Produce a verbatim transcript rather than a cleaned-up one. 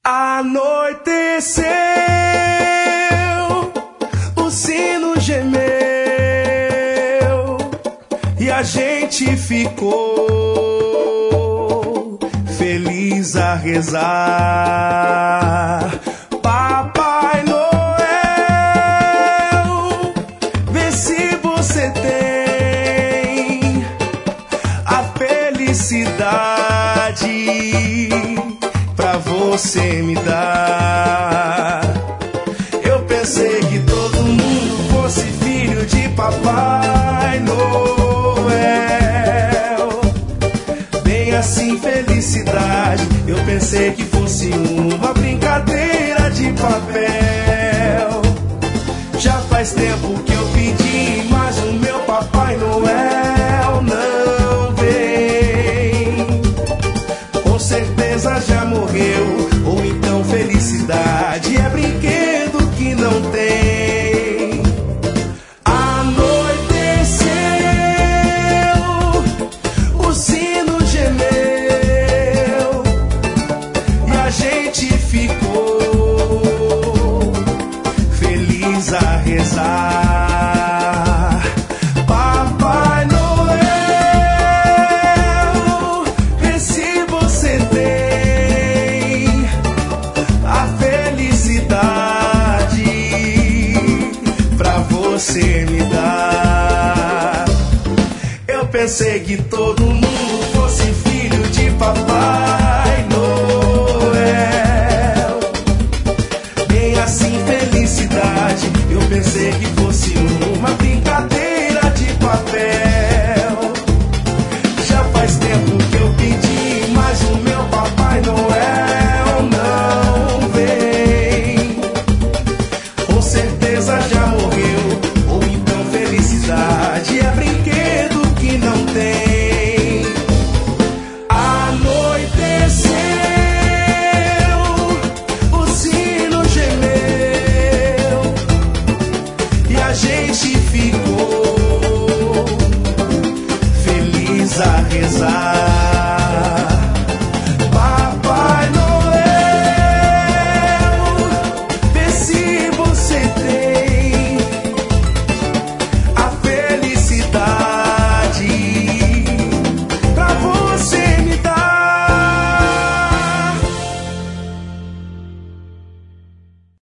Anoiteceu, o sino gemeu e a gente ficou feliz a rezar. Papai Noel, vê se você tem a felicidade pra você me dar. Eu pensei que todo mundo fosse filho de Papai Noel. Bem assim, felicidade. Eu pensei que fosse uma brincadeira de papel. Já faz tempo que eu pedi, mas o meu Papai Noel não vem. Com certeza já morreu, ou então felicidade é brinquedo que não tem. Anoiteceu, o sino gemeu e a gente ficou feliz a rezar. Papai Noel, vê se você tem a felicidade pra você me dar. Eu pensei que todo mundo